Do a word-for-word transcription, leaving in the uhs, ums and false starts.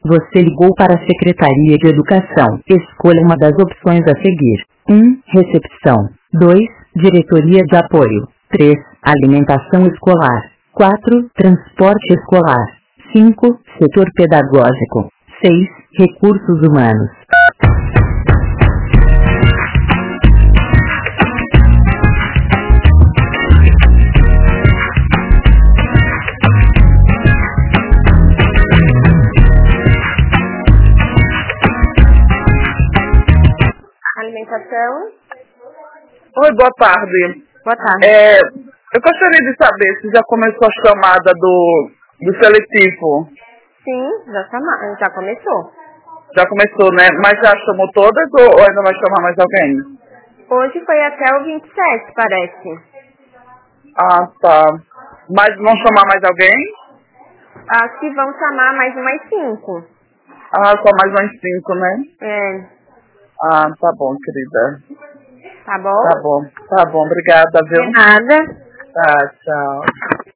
Você ligou para a Secretaria de Educação. Escolha uma das opções a seguir. um. Recepção. dois. Diretoria de Apoio. três. Alimentação escolar. quatro. Transporte escolar. cinco. Setor pedagógico. seis. Recursos humanos. Alimentação. Oi, boa tarde. Boa tarde. É, eu gostaria de saber se já começou a chamada do, do seletivo. Sim, já, chama... já começou. Já começou, né? Mas já chamou todas ou ainda vai chamar mais alguém? Hoje foi até o vinte e sete, parece. Ah, tá. Mas vão chamar mais alguém? Acho que vão chamar mais umas cinco. Ah, só mais uns cinco, né? É. Ah, tá bom, querida. Tá bom? Tá bom, tá bom, obrigada, viu? De nada. Tá, tchau.